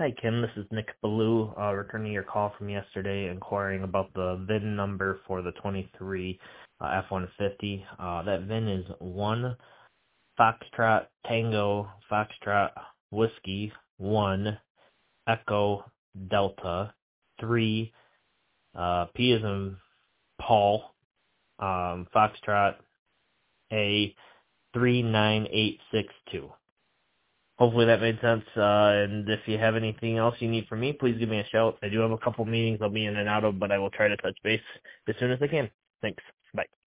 Hi, Kim. This is Nick Ballou, returning your call from yesterday inquiring about the VIN number for the 23 F-150. That VIN is 1 Foxtrot Tango Foxtrot Whiskey 1 Echo Delta 3 P as in Paul Foxtrot A 39862. Hopefully that made sense, and if you have anything else you need from me, please give me a shout. I do have a couple meetings I'll be in and out of, but I will try to touch base as soon as I can. Thanks. Bye.